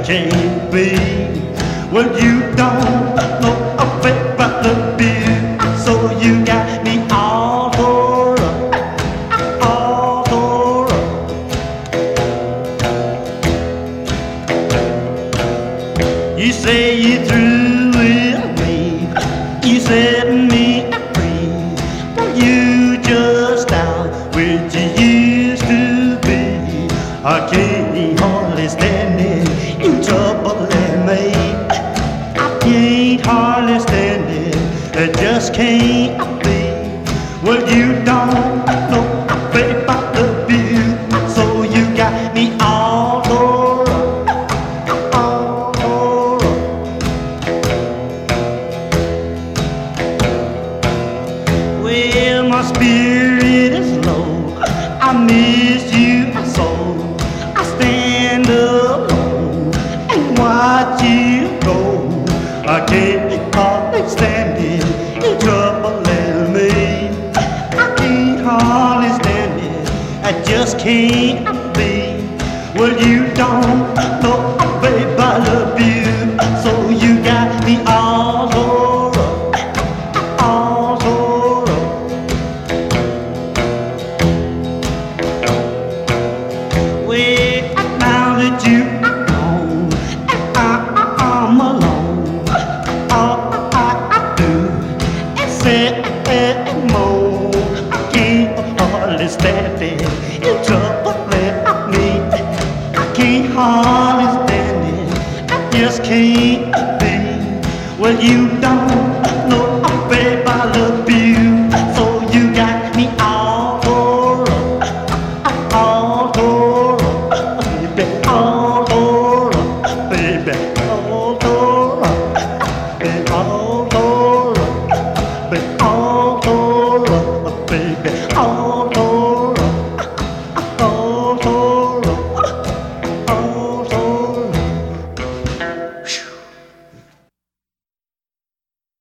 can't be. Well, you don't know a bit about the beer, so you got me all tore up, all tore up. You say you through with me, you set me free. Well, you just out where you used to be. I can't hardly stand it, you troubling me. I can't hardly stand it, it just can't be. Well, you don't know a bit about the view, so you got me all tore up, all tore up. Well, my spirit is low, I miss you so. I stand alone and watch you go. I can't hardly stand it, you're troubling me. I can't hardly stand it, I just can't be. Well, you don't know a babe, I love you, so you got me all tore up, all tore up. Well, now that you are gone and I'm alone, all I do is sit and moan. I can't hardly stand it, you're troubling me. I can't hardly stand it, I just can't be. Well, you don't know, oh babe, I love